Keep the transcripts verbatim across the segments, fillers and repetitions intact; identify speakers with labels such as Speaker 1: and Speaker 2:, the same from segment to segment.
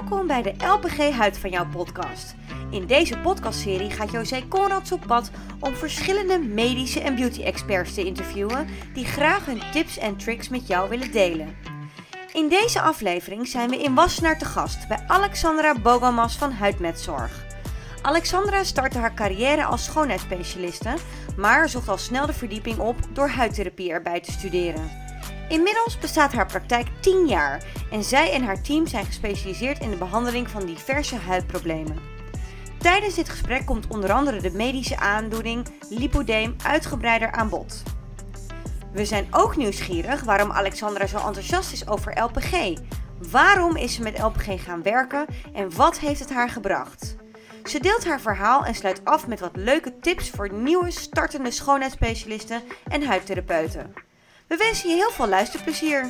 Speaker 1: Welkom bij de L P G Huid van Jou podcast. In deze podcastserie gaat José Conrads op pad om verschillende medische en beauty-experts te interviewen die graag hun tips en tricks met jou willen delen. In deze aflevering zijn we in Wassenaar te gast bij Alexandra Bogomas van Huidmetzorg. Alexandra startte haar carrière als schoonheidsspecialiste, maar zocht al snel de verdieping op door huidtherapie erbij te studeren. Inmiddels bestaat haar praktijk tien jaar en zij en haar team zijn gespecialiseerd in de behandeling van diverse huidproblemen. Tijdens dit gesprek komt onder andere de medische aandoening lipodeem uitgebreider aan bod. We zijn ook nieuwsgierig waarom Alexandra zo enthousiast is over L P G. Waarom is ze met L P G gaan werken en wat heeft het haar gebracht? Ze deelt haar verhaal en sluit af met wat leuke tips voor nieuwe startende schoonheidsspecialisten en huidtherapeuten. We wensen je heel veel luisterplezier.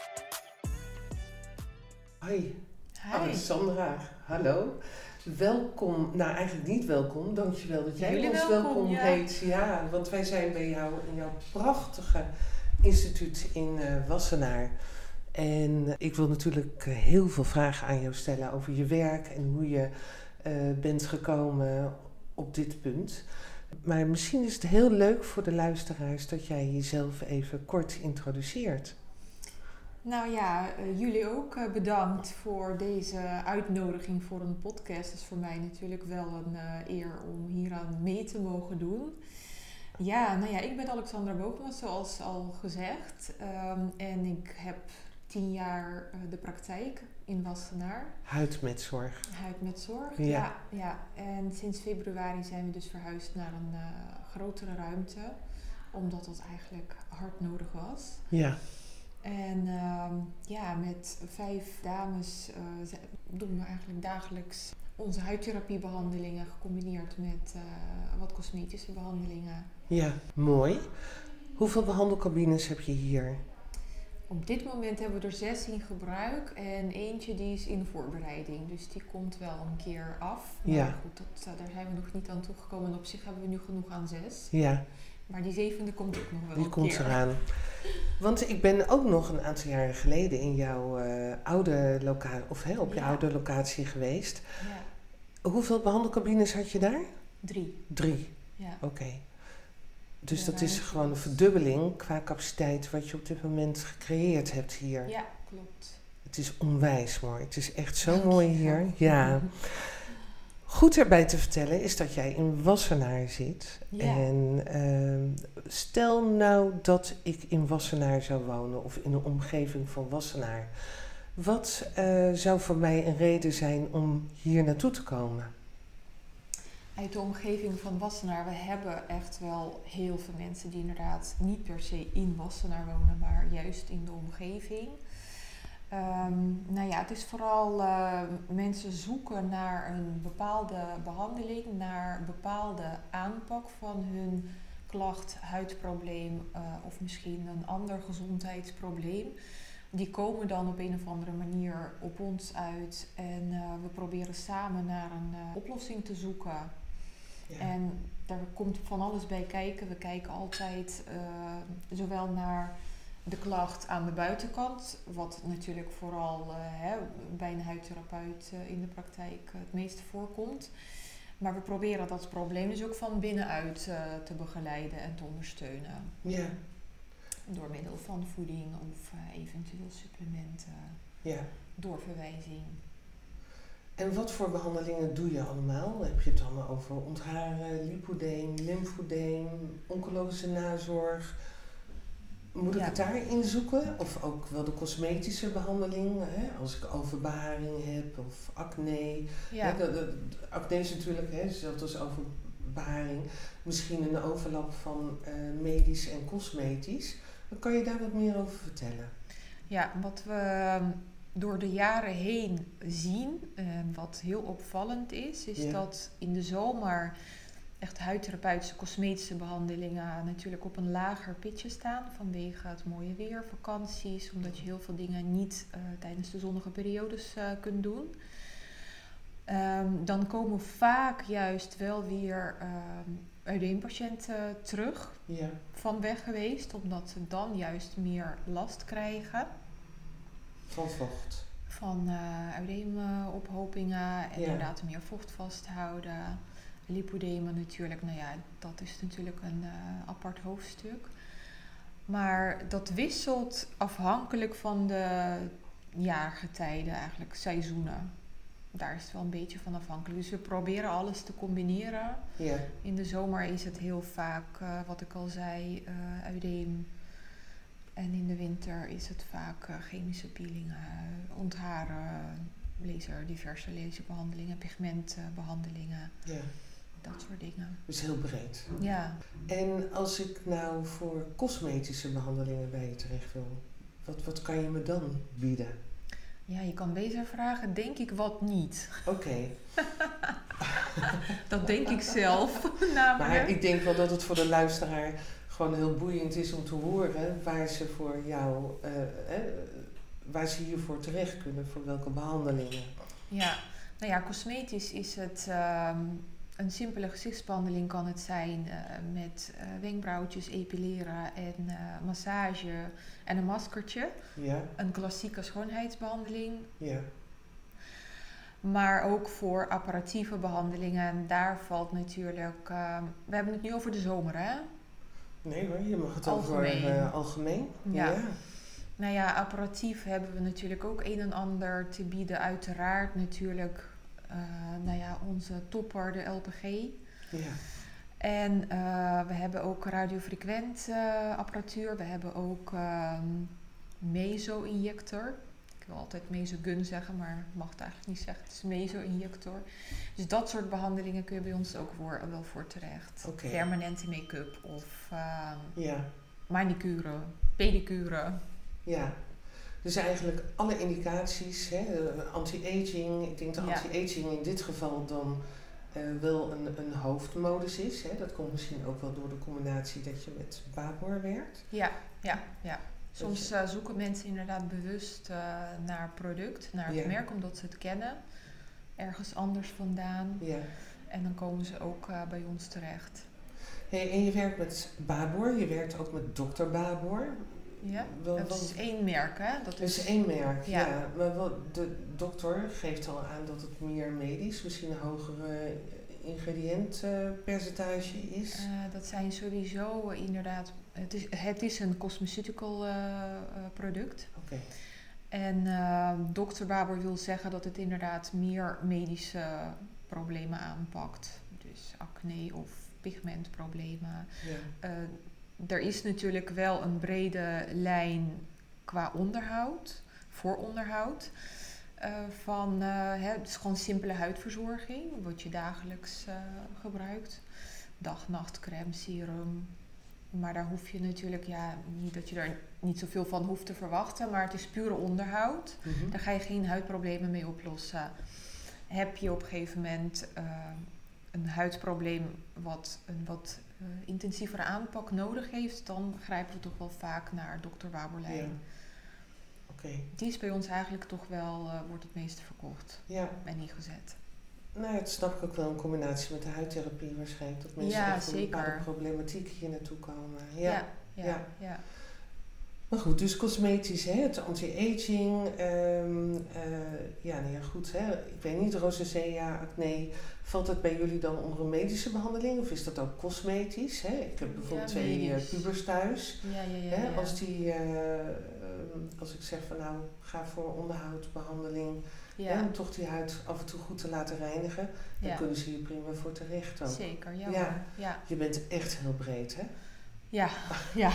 Speaker 2: Hoi,
Speaker 3: Hi.
Speaker 2: Alexandra, hallo. Welkom, nou eigenlijk niet welkom, dankjewel dat jij
Speaker 3: Jullie
Speaker 2: ons
Speaker 3: welkom,
Speaker 2: welkom
Speaker 3: ja.
Speaker 2: heet. Ja, want wij zijn bij jou in jouw prachtige instituut in uh, Wassenaar. En uh, ik wil natuurlijk uh, heel veel vragen aan jou stellen over je werk en hoe je uh, bent gekomen op dit punt. Maar misschien is het heel leuk voor de luisteraars dat jij jezelf even kort introduceert.
Speaker 3: Nou ja, uh, jullie ook uh, bedankt voor deze uitnodiging voor een podcast. Het is voor mij natuurlijk wel een uh, eer om hieraan mee te mogen doen. Ja, nou ja, ik ben Alexandra Bogomas, zoals al gezegd. Um, en ik heb tien jaar uh, de praktijk in Wassenaar.
Speaker 2: Huidmetzorg.
Speaker 3: Huidmetzorg,
Speaker 2: Ja.
Speaker 3: ja. ja. En sinds februari zijn we dus verhuisd naar een uh, grotere ruimte. Omdat dat eigenlijk hard nodig was.
Speaker 2: Ja.
Speaker 3: En um, ja, met vijf dames uh, doen we eigenlijk dagelijks onze huidtherapiebehandelingen gecombineerd met uh, wat cosmetische behandelingen.
Speaker 2: Ja, mooi. Hoeveel behandelcabines heb je hier?
Speaker 3: Op dit moment hebben we er zes in gebruik en eentje die is in voorbereiding. Dus die komt wel een keer af. Maar
Speaker 2: Ja.
Speaker 3: goed, dat, uh, daar zijn we nog niet aan toegekomen. En op zich hebben we nu genoeg aan zes.
Speaker 2: Ja.
Speaker 3: Maar die zevende komt ook nog wel
Speaker 2: Die
Speaker 3: een
Speaker 2: komt
Speaker 3: keer.
Speaker 2: eraan. Want ik ben ook nog een aantal jaren geleden in jouw uh, oude locatie, of hè, op je
Speaker 3: Ja.
Speaker 2: oude locatie geweest.
Speaker 3: Ja,
Speaker 2: Hoeveel behandelcabines had je daar?
Speaker 3: drie.
Speaker 2: Drie.
Speaker 3: Ja.
Speaker 2: Oké. Okay. Dus
Speaker 3: Ja,
Speaker 2: dat is
Speaker 3: ruimte
Speaker 2: gewoon een
Speaker 3: was-
Speaker 2: verdubbeling qua capaciteit wat je op dit moment gecreëerd hebt hier.
Speaker 3: Ja, klopt.
Speaker 2: Het is onwijs mooi. Het is echt zo
Speaker 3: Dank je
Speaker 2: mooi
Speaker 3: wel.
Speaker 2: hier. Ja. Goed erbij te vertellen is dat jij in Wassenaar zit.
Speaker 3: Ja.
Speaker 2: En uh, stel nou dat ik in Wassenaar zou wonen of in de omgeving van Wassenaar. Wat uh, zou voor mij een reden zijn om hier naartoe te komen?
Speaker 3: Uit de omgeving van Wassenaar, we hebben echt wel heel veel mensen die inderdaad niet per se in Wassenaar wonen, maar juist in de omgeving. Um, nou ja, het is vooral uh, mensen zoeken naar een bepaalde behandeling, naar een bepaalde aanpak van hun klacht, huidprobleem uh, of misschien een ander gezondheidsprobleem. Die komen dan op een of andere manier op ons uit en uh, we proberen samen naar een uh, oplossing te zoeken.
Speaker 2: Ja.
Speaker 3: En daar komt van alles bij kijken. We kijken altijd uh, zowel naar de klacht aan de buitenkant, wat natuurlijk vooral uh, hè, bij een huidtherapeut uh, in de praktijk uh, het meest voorkomt. Maar we proberen dat probleem dus ook van binnenuit uh, te begeleiden en te ondersteunen.
Speaker 2: Ja.
Speaker 3: Door middel van voeding of uh, eventueel supplementen,
Speaker 2: Ja.
Speaker 3: doorverwijzing.
Speaker 2: En wat voor behandelingen doe je allemaal? Heb je het dan over ontharen, lipodeem, lymfodeem, oncologische nazorg? Moet ik
Speaker 3: Ja.
Speaker 2: het daarin zoeken? Of ook wel de cosmetische behandeling, hè? Als ik overbeharing heb of acne.
Speaker 3: Ja.
Speaker 2: Hè, de, de, de acne is natuurlijk, hè, zelfs als overbeharing, misschien een overlap van uh, medisch en cosmetisch. Dan kan je daar wat meer over vertellen?
Speaker 3: Ja, wat we door de jaren heen zien, en wat heel opvallend is, is
Speaker 2: Ja.
Speaker 3: dat in de zomer echt huidtherapeutische cosmetische behandelingen natuurlijk op een lager pitje staan vanwege het mooie weer, vakanties, omdat je heel veel dingen niet uh, tijdens de zonnige periodes uh, kunt doen. Um, dan komen vaak juist wel weer um, uiteenpatiënten terug
Speaker 2: Ja.
Speaker 3: van weg geweest, omdat ze dan juist meer last krijgen.
Speaker 2: Van vocht.
Speaker 3: van uh, udeemophopingen en
Speaker 2: Ja.
Speaker 3: inderdaad meer vocht vasthouden. Lipodemen natuurlijk, nou ja, dat is natuurlijk een uh, apart hoofdstuk. Maar dat wisselt afhankelijk van de jaargetijden, eigenlijk seizoenen. Daar is het wel een beetje van afhankelijk. Dus we proberen alles te combineren.
Speaker 2: Ja.
Speaker 3: In de zomer is het heel vaak, uh, wat ik al zei, uh, udeem. En in de winter is het vaak uh, chemische peelingen, ontharen, laser, diverse laserbehandelingen, pigmentbehandelingen.
Speaker 2: Ja.
Speaker 3: Dat soort dingen.
Speaker 2: Dus heel breed.
Speaker 3: Ja.
Speaker 2: En als ik nou voor cosmetische behandelingen bij je terecht wil, wat, wat kan je me dan bieden?
Speaker 3: Ja, je kan beter vragen, denk ik wat niet.
Speaker 2: Oké. Okay.
Speaker 3: Dat denk ik zelf.
Speaker 2: Maar ik denk wel dat het voor de luisteraar gewoon heel boeiend is om te horen waar ze voor jou, uh, eh, waar ze hiervoor terecht kunnen, voor welke behandelingen.
Speaker 3: Ja, nou ja, cosmetisch is het um, een simpele gezichtsbehandeling kan het zijn uh, met uh, wenkbrauwtjes epileren en uh, massage en een maskertje.
Speaker 2: Ja.
Speaker 3: Een klassieke schoonheidsbehandeling.
Speaker 2: Ja.
Speaker 3: Maar ook voor apparatieve behandelingen. En daar valt natuurlijk... Uh, we hebben het nu over de zomer, hè?
Speaker 2: Nee hoor, je mag het
Speaker 3: algemeen.
Speaker 2: over uh, algemeen.
Speaker 3: Ja.
Speaker 2: ja.
Speaker 3: Nou ja, apparatief hebben we natuurlijk ook een en ander te bieden. Uiteraard natuurlijk... Uh, nou ja, onze topper, de L P G.
Speaker 2: Ja.
Speaker 3: En uh, we hebben ook radiofrequent uh, apparatuur. We hebben ook uh, meso-injector. Ik wil altijd mesogun zeggen, maar ik mag het eigenlijk niet zeggen. Het is meso-injector. Dus dat soort behandelingen kun je bij ons ook voor, wel voor terecht.
Speaker 2: Okay.
Speaker 3: Permanente make-up of uh,
Speaker 2: ja.
Speaker 3: manicure, pedicure.
Speaker 2: Ja. Dus eigenlijk alle indicaties, hè, anti-aging, ik denk dat
Speaker 3: ja.
Speaker 2: anti-aging in dit geval dan uh, wel een, een hoofdmodus is. Hè. Dat komt misschien ook wel door de combinatie dat je met Babor werkt.
Speaker 3: Ja, ja, ja. Soms uh, zoeken mensen inderdaad bewust uh, naar product, naar het ja. merk, omdat ze het kennen. Ergens anders vandaan.
Speaker 2: Ja.
Speaker 3: En dan komen ze ook uh, bij ons terecht.
Speaker 2: Hey, en je werkt met Babor, je werkt ook met dokter Babor.
Speaker 3: Ja,
Speaker 2: wel,
Speaker 3: dat is één merk, hè? Dat
Speaker 2: is,
Speaker 3: is
Speaker 2: één merk, ja.
Speaker 3: ja.
Speaker 2: Maar wel, de dokter geeft al aan dat het meer medisch, misschien een hogere ingrediëntpercentage uh, is.
Speaker 3: Uh, dat zijn sowieso uh, inderdaad... Het is, het is een cosmeceutical uh, uh, product.
Speaker 2: Oké. Okay.
Speaker 3: En uh, dokter Babor wil zeggen dat het inderdaad meer medische problemen aanpakt. Dus acne of pigmentproblemen.
Speaker 2: Ja.
Speaker 3: Uh, Er is natuurlijk wel een brede lijn qua onderhoud, voor onderhoud. Uh, van, uh, hè, het is gewoon simpele huidverzorging, wat je dagelijks uh, gebruikt. Dag, nacht, crème, serum. Maar daar hoef je natuurlijk, ja, niet dat je er niet zoveel van hoeft te verwachten. Maar het is pure onderhoud.
Speaker 2: Mm-hmm.
Speaker 3: Daar ga je geen huidproblemen mee oplossen. Heb je op een gegeven moment uh, een huidprobleem wat een wat... Uh, intensievere aanpak nodig heeft, dan grijpen we toch wel vaak naar dokter Baborlijn.
Speaker 2: Ja. Okay.
Speaker 3: Die is bij ons eigenlijk toch wel, uh, wordt het meeste verkocht
Speaker 2: ja.
Speaker 3: en ingezet.
Speaker 2: Nou ja, dat snap ik ook wel in combinatie met de huidtherapie waarschijnlijk. Dat mensen
Speaker 3: ja,
Speaker 2: echt een
Speaker 3: zeker.
Speaker 2: bepaalde problematiek hier naartoe komen. Ja,
Speaker 3: ja, ja. ja. ja.
Speaker 2: Maar goed, dus cosmetisch, hè, het anti-aging, um, uh, ja, nee, goed, hè, ik weet niet, rosacea, acne, valt dat bij jullie dan onder een medische behandeling of is dat ook cosmetisch? Hè? Ik heb bijvoorbeeld ja, twee uh, pubers thuis.
Speaker 3: Ja, ja, ja,
Speaker 2: hè,
Speaker 3: ja.
Speaker 2: Als, die, uh, um, als ik zeg van nou, ga voor onderhoudsbehandeling,
Speaker 3: ja.
Speaker 2: hè, om toch die huid af en toe goed te laten reinigen, dan ja. kunnen ze hier prima voor terecht ook.
Speaker 3: Zeker, ja.
Speaker 2: ja.
Speaker 3: ja.
Speaker 2: Je bent echt heel breed, hè?
Speaker 3: Ja, ja.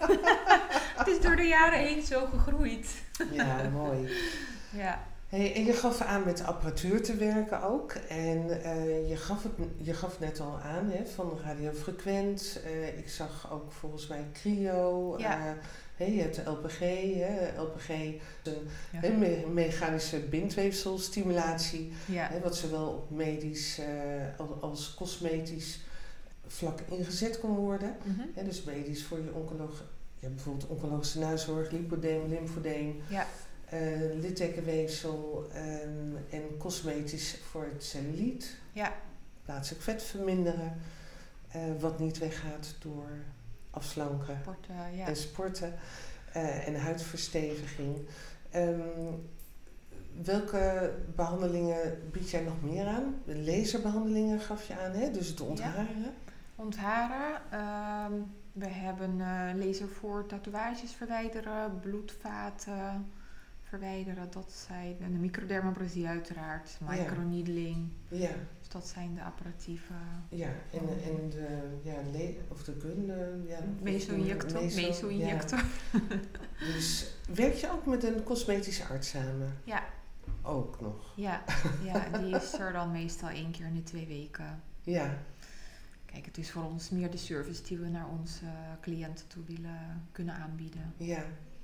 Speaker 3: Het is door de jaren heen zo gegroeid.
Speaker 2: Ja, mooi.
Speaker 3: Ja.
Speaker 2: Hey, en je gaf aan met apparatuur te werken ook. En uh, je, gaf het, je gaf net al aan hè, van radiofrequent. Uh, ik zag ook volgens mij cryo.
Speaker 3: Ja.
Speaker 2: Uh, hey, je hebt de L P G. Hè. L P G is een
Speaker 3: ja.
Speaker 2: hè, me- mechanische bindweefselstimulatie.
Speaker 3: Ja.
Speaker 2: Hè, wat zowel op medisch uh, als, als cosmetisch vlak ingezet kon worden.
Speaker 3: Mm-hmm.
Speaker 2: Hè, dus medisch voor je oncoloog. Je hebt bijvoorbeeld oncologische nazorg, lipodeem, lymfodeem.
Speaker 3: Ja.
Speaker 2: Uh, littekenweefsel um, en cosmetisch voor het celluliet.
Speaker 3: Ja.
Speaker 2: Plaatselijk vet verminderen. Uh, wat niet weggaat door afslanken
Speaker 3: Sporten, ja.
Speaker 2: en sporten. Uh, en huidversteviging. Um, welke behandelingen bied jij nog meer aan? De laserbehandelingen gaf je aan, hè? Dus het ontharen.
Speaker 3: Ja. Ontharen. Uh, we hebben uh, laser voor tatoeages verwijderen, bloedvaten verwijderen. Dat zijn de microdermabrasie uiteraard, microneedling.
Speaker 2: Ja.
Speaker 3: Dus dat zijn de apparatieven.
Speaker 2: Ja, en, en de, ja, le- of de gun, uh, ja,
Speaker 3: meso-injector.
Speaker 2: Meso,
Speaker 3: meso-injector.
Speaker 2: Ja. Dus werk je ook met een cosmetische arts samen?
Speaker 3: Ja.
Speaker 2: Ook nog?
Speaker 3: Ja, ja, die is er dan meestal één keer in de twee weken.
Speaker 2: Ja.
Speaker 3: Kijk, het is voor ons meer de service die we naar onze cliënten toe willen kunnen aanbieden.
Speaker 2: Ja.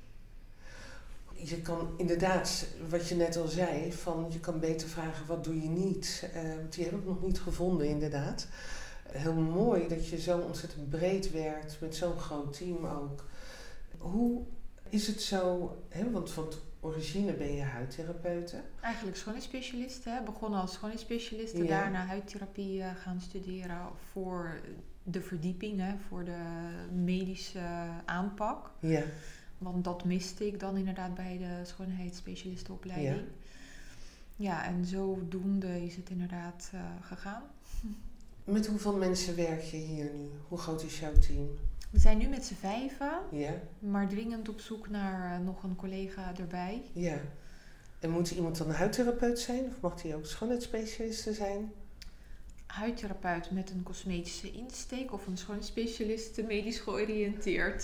Speaker 2: Je kan inderdaad, wat je net al zei, van je kan beter vragen wat doe je niet. Uh, die heb ik nog niet gevonden inderdaad. Heel mooi dat je zo ontzettend breed werkt, met zo'n groot team ook. Hoe is het zo, hè, want van origine ben je huidtherapeute?
Speaker 3: Eigenlijk schoonheidsspecialist, hè. Begonnen als schoonheidsspecialist,
Speaker 2: Ja.
Speaker 3: daarna huidtherapie uh, gaan studeren voor de verdieping, hè, voor de medische aanpak.
Speaker 2: Ja.
Speaker 3: Want dat miste ik dan inderdaad bij de schoonheidsspecialistenopleiding. Ja, ja, en zodoende is het inderdaad uh, gegaan.
Speaker 2: Met hoeveel mensen werk je hier nu? Hoe groot is jouw team?
Speaker 3: We zijn nu met z'n vijven,
Speaker 2: ja.
Speaker 3: maar dringend op zoek naar uh, nog een collega erbij.
Speaker 2: Ja. En moet iemand dan een huidtherapeut zijn? Of mag die ook schoonheidsspecialiste zijn?
Speaker 3: Huidtherapeut met een cosmetische insteek of een schoonheidsspecialist medisch georiënteerd.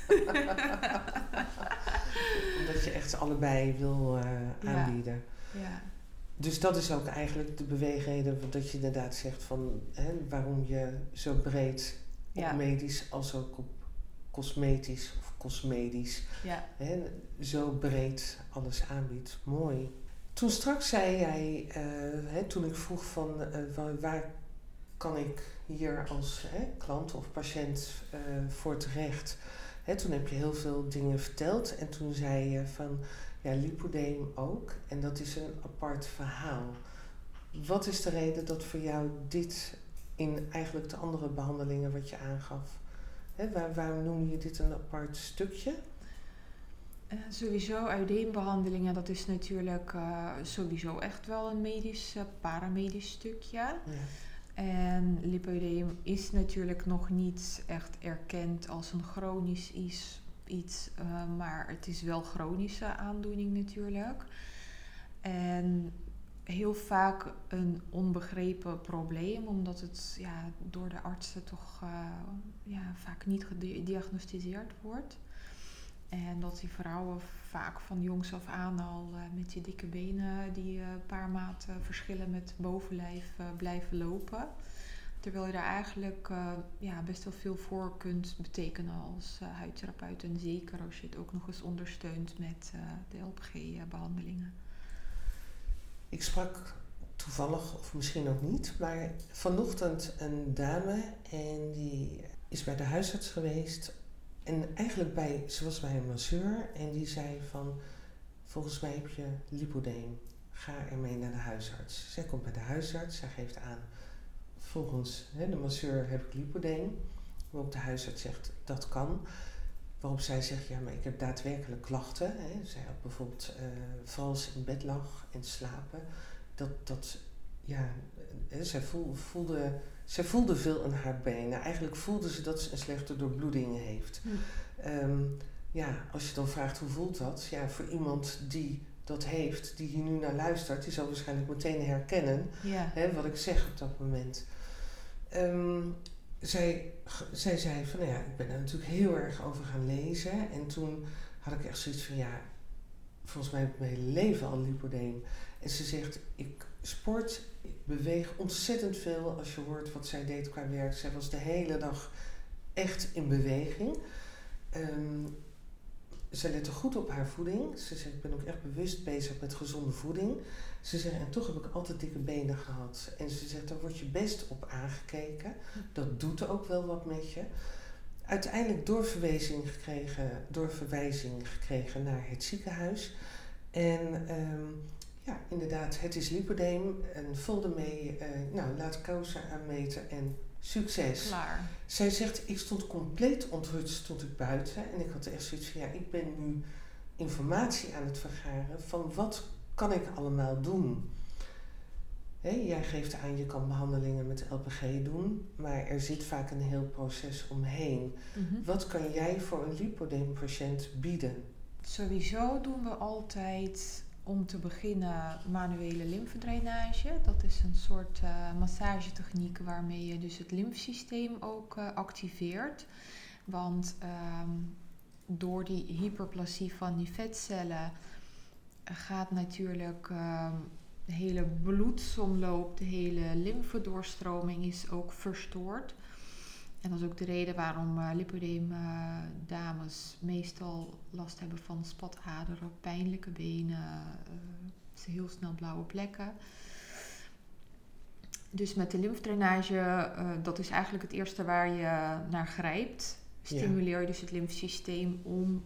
Speaker 2: Omdat je echt allebei wil uh, aanbieden.
Speaker 3: Ja. Ja.
Speaker 2: Dus dat is ook eigenlijk de beweegreden dat je inderdaad zegt van hè, waarom je zo breed op
Speaker 3: ja.
Speaker 2: medisch als ook op cosmetisch of cosmedisch
Speaker 3: ja.
Speaker 2: hè, zo breed alles aanbiedt. Mooi. Toen straks zei jij, uh, hè, toen ik vroeg van uh, waar, waar kan ik hier als hè, klant of patiënt uh, voor terecht? Hè, toen heb je heel veel dingen verteld en toen zei je van ja, lipodeem ook en dat is een apart verhaal. Wat is de reden dat voor jou dit in eigenlijk de andere behandelingen wat je aangaf, hè, waar, waarom noem je dit een apart stukje?
Speaker 3: Uh, sowieso uiteenbehandelingen, dat is natuurlijk uh, sowieso echt wel een medisch, uh, paramedisch stukje. Ja. En lipodeem is natuurlijk nog niet echt erkend als een chronisch iets, iets uh, maar het is wel chronische aandoening natuurlijk. En heel vaak een onbegrepen probleem, omdat het ja, door de artsen toch uh, ja, vaak niet gediagnosticeerd wordt. En dat die vrouwen vaak van jongs af aan al uh, met die dikke benen die een uh, paar maten verschillen met bovenlijf uh, blijven lopen. Terwijl je daar eigenlijk uh, ja, best wel veel voor kunt betekenen als uh, huidtherapeut. En zeker als je het ook nog eens ondersteunt met uh, de L P G-behandelingen.
Speaker 2: Ik sprak toevallig, of misschien ook niet, maar vanochtend een dame en die is bij de huisarts geweest. En eigenlijk bij, ze was bij een masseur en die zei van, volgens mij heb je lipodeem. Ga ermee naar de huisarts. Zij komt bij de huisarts, zij geeft aan, volgens hè, de masseur heb ik lipodeem. Waarop de huisarts zegt, dat kan. Waarop zij zegt, ja, maar ik heb daadwerkelijk klachten. Hè. Zij had bijvoorbeeld, uh, vooral als ze in bed lag en slapen, dat, dat ja, hè, zij voelde, voelde, zij voelde veel in haar benen. Eigenlijk voelde ze dat ze een slechte doorbloeding heeft. Hm. Um, ja, als je dan vraagt, hoe voelt dat? Ja, voor iemand die dat heeft, die hier nu naar luistert, die zal waarschijnlijk meteen herkennen
Speaker 3: ja.
Speaker 2: hè, wat ik zeg op dat moment. Um, zij, zij zei van, nou ja, ik ben er natuurlijk heel erg over gaan lezen. En toen had ik echt zoiets van, ja, volgens mij heb ik mijn hele leven al lipodeem. En ze zegt, ik sport, ik beweeg ontzettend veel. Als je hoort wat zij deed qua werk. Zij was de hele dag echt in beweging. Um, Ze lette goed op haar voeding. Ze zegt, ik ben ook echt bewust bezig met gezonde voeding. Ze zegt, en toch heb ik altijd dikke benen gehad. En ze zegt, daar word je best op aangekeken. Dat doet ook wel wat met je. Uiteindelijk doorverwijzing gekregen, doorverwijzing gekregen naar het ziekenhuis. En um, ja, inderdaad, het is lipodeem. En vol ermee, uh, nou, laat kousen aanmeten en succes.
Speaker 3: Klaar.
Speaker 2: Zij zegt, ik stond compleet onthutst, stond ik buiten. En ik had echt zoiets van, ja, ik ben nu informatie aan het vergaren van wat kan ik allemaal doen? Hè, jij geeft aan, je kan behandelingen met L P G doen, maar er zit vaak een heel proces omheen.
Speaker 3: Mm-hmm.
Speaker 2: Wat kan jij voor een lipodeempatiënt bieden?
Speaker 3: Sowieso doen we altijd, om te beginnen, manuele lymfedrainage. Dat is een soort uh, massagetechniek waarmee je dus het lymfsysteem ook uh, activeert. Want um, door die hyperplasie van die vetcellen gaat natuurlijk um, de hele bloedsomloop, de hele lymfedoorstroming is ook verstoord. En dat is ook de reden waarom uh, lipodeem uh, dames meestal last hebben van spataderen, pijnlijke benen, uh, heel snel blauwe plekken. Dus met de lymfedrainage, uh, dat is eigenlijk het eerste waar je naar grijpt. Stimuleer je dus het lymfsysteem om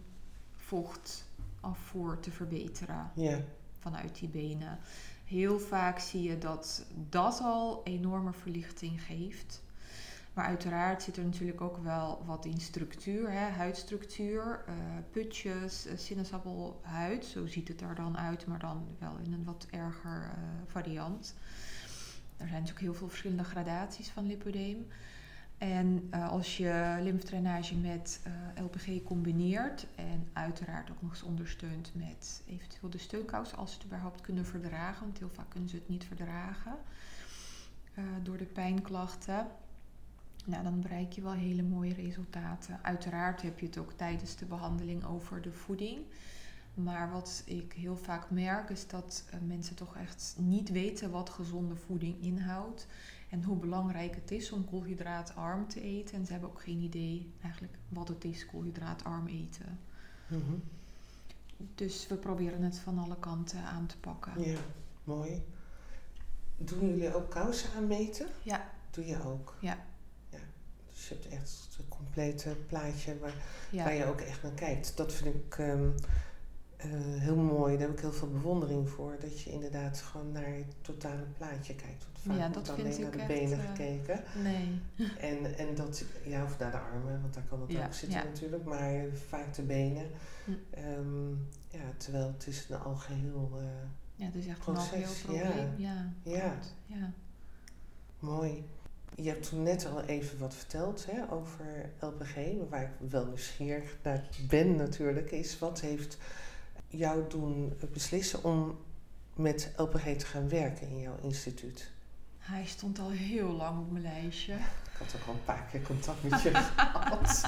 Speaker 3: vochtafvoer te verbeteren
Speaker 2: Ja.
Speaker 3: vanuit die benen. Heel vaak zie je dat dat al enorme verlichting geeft. Maar uiteraard zit er natuurlijk ook wel wat in structuur, hè, huidstructuur, uh, putjes, uh, sinaasappelhuid. Zo ziet het er dan uit, maar dan wel in een wat erger uh, variant. Er zijn natuurlijk heel veel verschillende gradaties van lipodeem. En uh, als je lymfedrainage met uh, L P G combineert en uiteraard ook nog eens ondersteunt met eventueel de steunkous als ze het überhaupt kunnen verdragen, want heel vaak kunnen ze het niet verdragen uh, door de pijnklachten. Nou, dan bereik je wel hele mooie resultaten. Uiteraard heb je het ook tijdens de behandeling over de voeding. Maar wat ik heel vaak merk is dat uh, mensen toch echt niet weten wat gezonde voeding inhoudt. En hoe belangrijk het is om koolhydraatarm te eten. En ze hebben ook geen idee eigenlijk wat het is, koolhydraatarm eten.
Speaker 2: Mm-hmm.
Speaker 3: Dus we proberen het van alle kanten aan te pakken.
Speaker 2: Ja, mooi. Doen jullie ook kousen aanmeten?
Speaker 3: Ja.
Speaker 2: Doe je ook?
Speaker 3: Ja.
Speaker 2: Ja. Dus je hebt echt het complete plaatje waar,
Speaker 3: Ja.
Speaker 2: waar je ook echt naar kijkt. Dat vind ik um, uh, heel mooi. Daar heb ik heel veel bewondering voor. Dat je inderdaad gewoon naar het totale plaatje kijkt. Want vaak
Speaker 3: Ja,
Speaker 2: wordt
Speaker 3: dat
Speaker 2: alleen
Speaker 3: vind
Speaker 2: naar de
Speaker 3: ik
Speaker 2: benen
Speaker 3: echt, uh,
Speaker 2: gekeken.
Speaker 3: Nee.
Speaker 2: En, en dat, ja, of naar de armen, want daar kan het
Speaker 3: Ja,
Speaker 2: ook zitten
Speaker 3: ja.
Speaker 2: natuurlijk. Maar vaak de benen.
Speaker 3: Hm.
Speaker 2: Um, ja, terwijl het is een algeheel uh,
Speaker 3: Ja, het is echt
Speaker 2: proces.
Speaker 3: een algeheel probleem. Ja,
Speaker 2: Ja.
Speaker 3: ja. ja.
Speaker 2: Mooi. Je hebt toen net al even wat verteld hè, over L P G. Maar waar ik wel nieuwsgierig naar ben natuurlijk, is wat heeft jou doen beslissen om met L P G te gaan werken in jouw instituut?
Speaker 3: Hij stond al heel lang op mijn lijstje.
Speaker 2: Ik had ook al een paar keer contact met je gehad.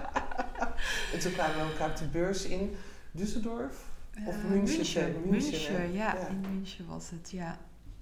Speaker 2: En toen kwamen we elkaar op de beurs in Düsseldorf. Of
Speaker 3: Uh,
Speaker 2: München.
Speaker 3: München,
Speaker 2: München,
Speaker 3: München, ja,
Speaker 2: ja.
Speaker 3: in München was het, ja.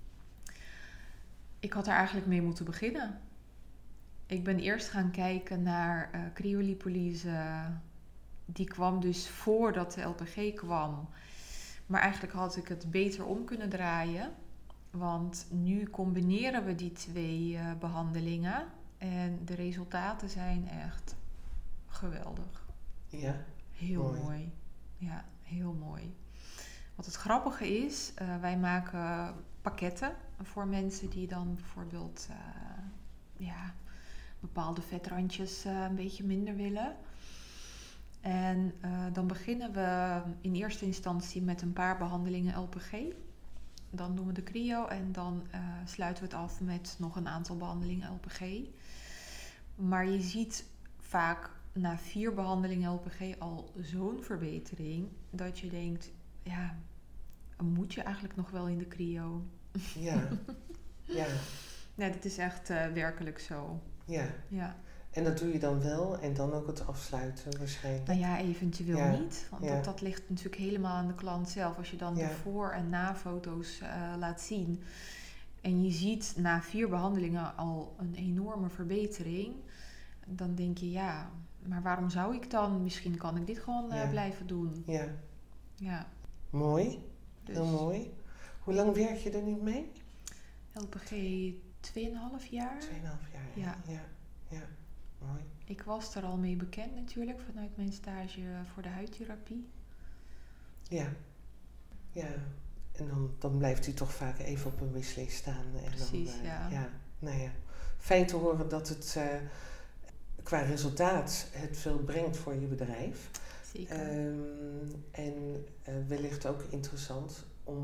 Speaker 3: Ik had er eigenlijk mee moeten beginnen. Ik ben eerst gaan kijken naar uh, cryolipolyse. Die kwam dus voordat de L P G kwam. Maar eigenlijk had ik het beter om kunnen draaien. Want nu combineren we die twee uh, behandelingen. En de resultaten zijn echt geweldig.
Speaker 2: Ja.
Speaker 3: Heel
Speaker 2: mooi.
Speaker 3: mooi. Ja, heel mooi. Wat het grappige is, uh, wij maken pakketten voor mensen die dan bijvoorbeeld uh, ja, bepaalde vetrandjes uh, een beetje minder willen. En uh, dan beginnen we in eerste instantie met een paar behandelingen L P G. Dan doen we de cryo en dan uh, sluiten we het af met nog een aantal behandelingen L P G. Maar je ziet vaak na vier behandelingen L P G al zo'n verbetering dat je denkt, ja, moet je eigenlijk nog wel in de cryo?
Speaker 2: Ja. Ja.
Speaker 3: Nee, dat is echt uh, werkelijk zo.
Speaker 2: Ja.
Speaker 3: Ja.
Speaker 2: En dat doe je dan wel en dan ook het afsluiten waarschijnlijk.
Speaker 3: Nou ja, eventueel
Speaker 2: ja.
Speaker 3: niet. Want
Speaker 2: ja.
Speaker 3: dat, dat ligt natuurlijk helemaal aan de klant zelf. Als je dan
Speaker 2: ja.
Speaker 3: de voor- en na-foto's uh, laat zien. En je ziet na vier behandelingen al een enorme verbetering. Dan denk je, ja, maar waarom zou ik dan? Misschien kan ik dit gewoon uh,
Speaker 2: ja.
Speaker 3: blijven doen.
Speaker 2: Ja.
Speaker 3: Ja.
Speaker 2: Mooi.
Speaker 3: Dus
Speaker 2: heel mooi. Hoe lang werk je er nu mee?
Speaker 3: L P G tweeënhalf jaar.
Speaker 2: Tweeënhalf jaar, ja.
Speaker 3: Ja.
Speaker 2: ja. Ja. Mooi.
Speaker 3: Ik was er al mee bekend natuurlijk vanuit mijn stage voor de huidtherapie.
Speaker 2: Ja. Ja. En dan, dan blijft hij toch vaak even op een wisseling staan. En
Speaker 3: Precies,
Speaker 2: dan, uh,
Speaker 3: ja.
Speaker 2: ja. Nou ja. Fijn te horen dat het uh, qua resultaat het veel brengt voor je bedrijf.
Speaker 3: Zeker.
Speaker 2: Um, en uh, wellicht ook interessant om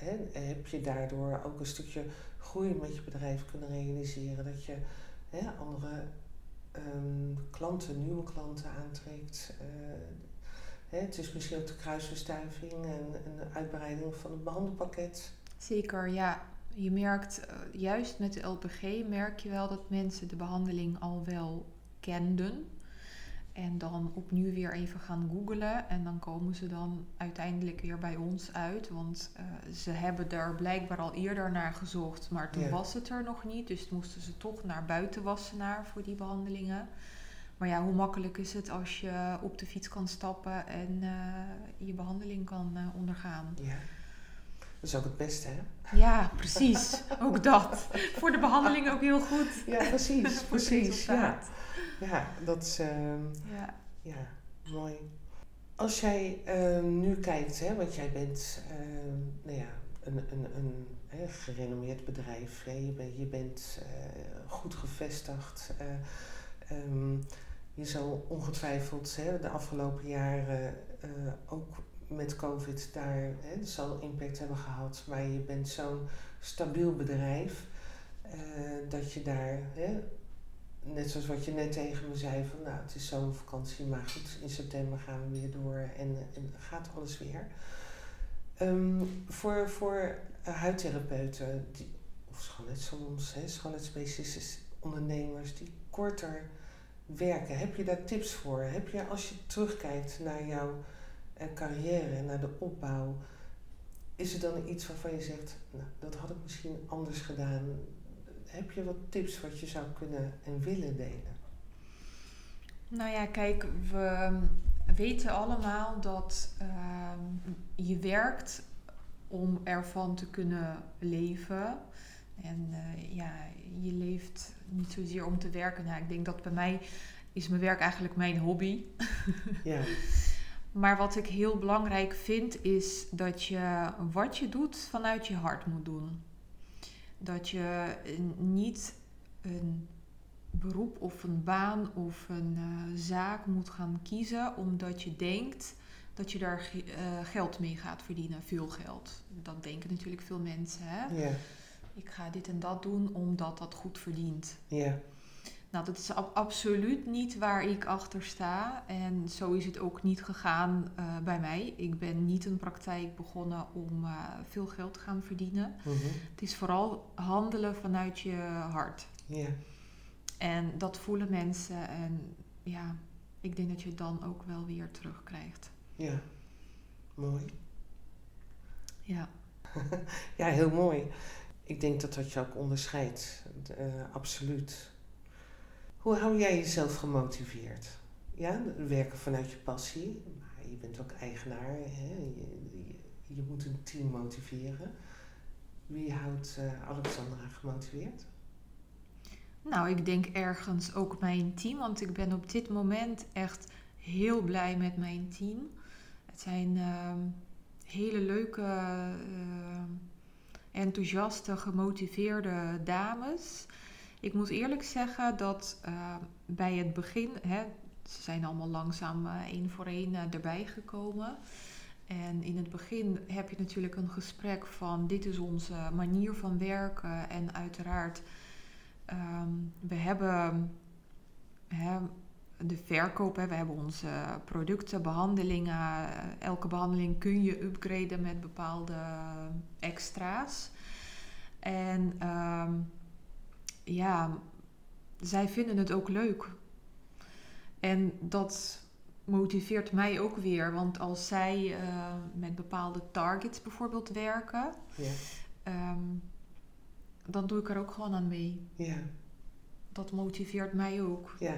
Speaker 2: hè, heb je daardoor ook een stukje groei met je bedrijf kunnen realiseren. Dat je hè, andere um, klanten, nieuwe klanten aantrekt. Uh, hè, het is misschien ook de kruisverstuiving en, en de uitbreiding van het behandelpakket.
Speaker 3: Zeker, ja. Je merkt, uh, juist met de L P G merk je wel dat mensen de behandeling al wel kenden. En dan opnieuw weer even gaan googlen. En dan komen ze dan uiteindelijk weer bij ons uit. Want uh, ze hebben er blijkbaar al eerder naar gezocht. Maar toen ja. was het er nog niet. Dus moesten ze toch naar buiten Wassenaar voor die behandelingen. Maar ja, hoe makkelijk is het als je op de fiets kan stappen en uh, je behandeling kan uh, ondergaan.
Speaker 2: Ja. Dat is ook het beste, hè?
Speaker 3: Ja, precies. Ook dat. Voor de behandeling ook heel goed.
Speaker 2: Ja, precies. precies. Ja. ja, dat is... Uh,
Speaker 3: ja.
Speaker 2: ja, mooi. Als jij uh, nu kijkt, hè, want jij bent uh, nou ja, een, een, een hè, gerenommeerd bedrijf. Hè? Je, ben, je bent uh, goed gevestigd. Uh, um, je zal ongetwijfeld hè, de afgelopen jaren uh, ook... met COVID daar, hè, dat zal impact hebben gehad, maar je bent zo'n stabiel bedrijf uh, dat je daar, hè, net zoals wat je net tegen me zei, van nou het is zo'n vakantie, maar goed, in september gaan we weer door en, en gaat alles weer. Um, voor voor uh, huidtherapeuten, die, of schoonheidssalons, hè, schoonheidsspecialisten, ondernemers die korter werken, heb je daar tips voor? Heb je, als je terugkijkt naar jouw carrière en naar de opbouw, is er dan iets waarvan je zegt, nou, dat had ik misschien anders gedaan. Heb je wat tips wat je zou kunnen en willen delen?
Speaker 3: Nou ja, kijk, we weten allemaal dat uh, je werkt om ervan te kunnen leven. En uh, ja, je leeft niet zozeer om te werken. Nou, ik denk dat bij mij is mijn werk eigenlijk mijn hobby.
Speaker 2: Ja.
Speaker 3: Maar wat ik heel belangrijk vind is dat je wat je doet vanuit je hart moet doen. Dat je niet een beroep of een baan of een uh, zaak moet gaan kiezen omdat je denkt dat je daar ge- uh, geld mee gaat verdienen, veel geld. Dat denken natuurlijk veel mensen. Hè?
Speaker 2: Ja.
Speaker 3: Ik ga dit en dat doen omdat dat goed verdient.
Speaker 2: Ja.
Speaker 3: Nou, dat is ab- absoluut niet waar ik achter sta. En zo is het ook niet gegaan uh, bij mij. Ik ben niet een praktijk begonnen om uh, veel geld te gaan verdienen.
Speaker 2: Mm-hmm.
Speaker 3: Het is vooral handelen vanuit je hart.
Speaker 2: Ja.
Speaker 3: En dat voelen mensen. En ja, ik denk dat je het dan ook wel weer terugkrijgt.
Speaker 2: Ja, mooi.
Speaker 3: Ja.
Speaker 2: Ja, heel mooi. Ik denk dat dat je ook onderscheidt. Uh, absoluut. Hoe hou jij jezelf gemotiveerd? Ja, werken vanuit je passie, maar je bent ook eigenaar. Hè? Je, je, je moet een team motiveren. Wie houdt uh, Alexandra gemotiveerd?
Speaker 3: Nou, ik denk ergens ook mijn team, want ik ben op dit moment echt heel blij met mijn team. Het zijn uh, hele leuke, uh, enthousiaste, gemotiveerde dames. Ik moet eerlijk zeggen dat uh, bij het begin, hè, ze zijn allemaal langzaam uh, één voor één uh, erbij gekomen. En in het begin heb je natuurlijk een gesprek van dit is onze manier van werken. En uiteraard, um, we hebben hè, de verkoop, hè, we hebben onze producten, behandelingen. Uh, elke behandeling kun je upgraden met bepaalde extra's. En um, ja, zij vinden het ook leuk. En dat motiveert mij ook weer. Want als zij uh, met bepaalde targets bijvoorbeeld werken,
Speaker 2: ja.
Speaker 3: um, dan doe ik er ook gewoon aan mee.
Speaker 2: Ja.
Speaker 3: Dat motiveert mij ook.
Speaker 2: Ja.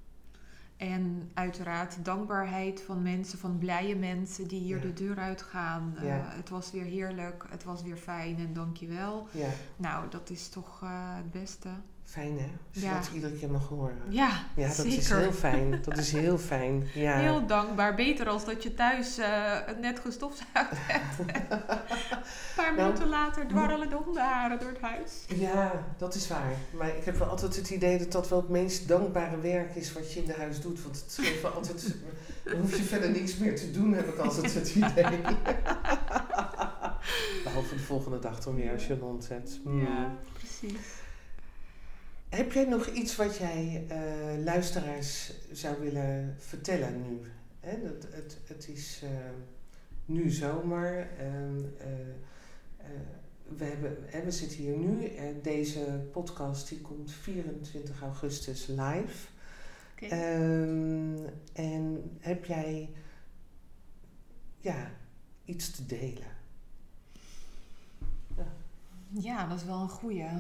Speaker 3: En uiteraard dankbaarheid van mensen, van blije mensen die hier
Speaker 2: ja.
Speaker 3: de deur uitgaan. Uh,
Speaker 2: Ja.
Speaker 3: Het was weer heerlijk, het was weer fijn en dankjewel.
Speaker 2: Ja.
Speaker 3: Nou, dat is toch uh, het beste.
Speaker 2: Fijn hè, als je
Speaker 3: Ja.
Speaker 2: dat iedere keer mag horen.
Speaker 3: Ja,
Speaker 2: Ja, dat
Speaker 3: zeker.
Speaker 2: is heel fijn. Dat is heel fijn. Ja.
Speaker 3: Heel dankbaar. Beter als dat je thuis uh, net gestofzuigd hebt. Een paar
Speaker 2: Nou,
Speaker 3: minuten later dwarrelen de hondenharen door het huis.
Speaker 2: Ja, dat is waar. Maar ik heb wel altijd het idee dat dat wel het meest dankbare werk is wat je in de huis doet. Want het geeft wel altijd... Dan hoef je verder niks meer te doen, heb ik altijd het idee. Behalve de volgende dag dan weer als je een hond hebt. Hmm.
Speaker 3: Ja, precies.
Speaker 2: Heb jij nog iets wat jij uh, luisteraars zou willen vertellen nu? Hè, het, het, het is uh, nu zomer. Uh, uh, uh, we, hebben, hè, we zitten hier nu. Uh, deze podcast die komt vierentwintig augustus live. Okay. Um, en heb jij ja, iets te delen?
Speaker 3: Ja, ja dat is wel een goeie.
Speaker 2: Ja.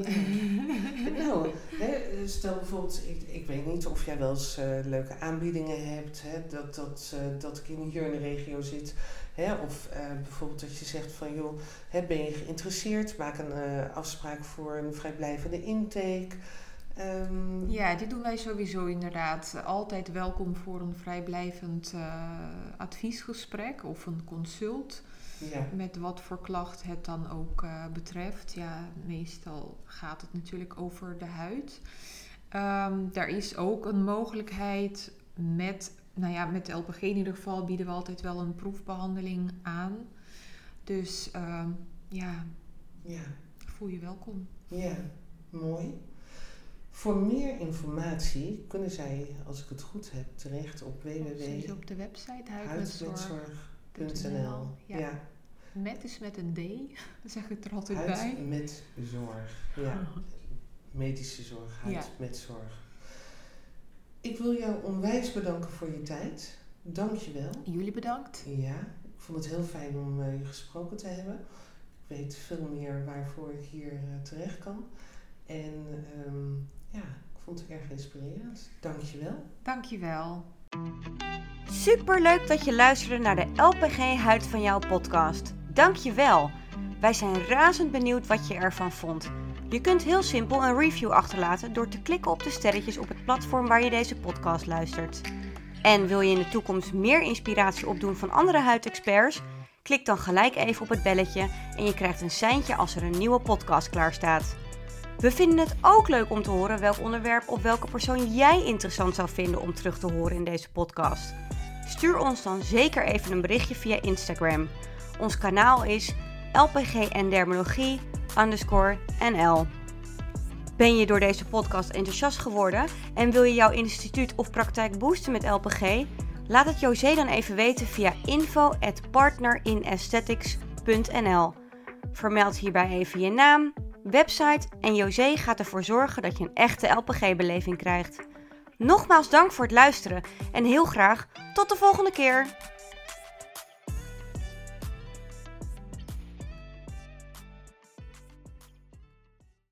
Speaker 2: Nou, hè, stel bijvoorbeeld, ik, ik weet niet of jij wel eens uh, leuke aanbiedingen hebt, hè, dat, dat, uh, dat ik in hier in de regio zit. Hè, of uh, bijvoorbeeld dat je zegt van, joh, hè, ben je geïnteresseerd? Maak een uh, afspraak voor een vrijblijvende intake. Um,
Speaker 3: ja, dit doen wij sowieso inderdaad. Altijd welkom voor een vrijblijvend uh, adviesgesprek of een consult. Ja. Met wat voor klacht het dan ook uh, betreft. Ja, meestal gaat het natuurlijk over de huid. Um, er is ook een mogelijkheid met, nou ja, met de L P G in ieder geval bieden we altijd wel een proefbehandeling aan. Dus uh, ja, ja, voel je welkom.
Speaker 2: Ja, mooi. Voor meer informatie kunnen zij, als ik het goed heb, terecht op w w w punt
Speaker 3: op de website
Speaker 2: huidmetzorg punt n l.
Speaker 3: Ja. ja. Met is met een D, dan zeg ik er altijd
Speaker 2: huid
Speaker 3: bij.
Speaker 2: Huid met zorg, ja. Medische zorg, huid ja. met zorg. Ik wil jou onwijs bedanken voor je tijd. Dank je wel.
Speaker 3: Jullie bedankt.
Speaker 2: Ja, ik vond het heel fijn om uh, je gesproken te hebben. Ik weet veel meer waarvoor ik hier uh, terecht kan. En um, ja, ik vond het erg inspirerend. Dank je wel.
Speaker 3: Dank je wel.
Speaker 1: Superleuk dat je luisterde naar de L P G Huid van Jou podcast. Dank je wel. Wij zijn razend benieuwd wat je ervan vond. Je kunt heel simpel een review achterlaten door te klikken op de sterretjes op het platform waar je deze podcast luistert. En wil je in de toekomst meer inspiratie opdoen van andere huidexperts? Klik dan gelijk even op het belletje en je krijgt een seintje als er een nieuwe podcast klaar staat. We vinden het ook leuk om te horen welk onderwerp of welke persoon jij interessant zou vinden om terug te horen in deze podcast. Stuur ons dan zeker even een berichtje via Instagram. Ons kanaal is L P G en dermatologie underscore N L. Ben je door deze podcast enthousiast geworden en wil je jouw instituut of praktijk boosten met L P G? Laat het José dan even weten via info at partnerinesthetics punt n l. Vermeld hierbij even je naam, website en José gaat ervoor zorgen dat je een echte L P G-beleving krijgt. Nogmaals dank voor het luisteren en heel graag tot de volgende keer!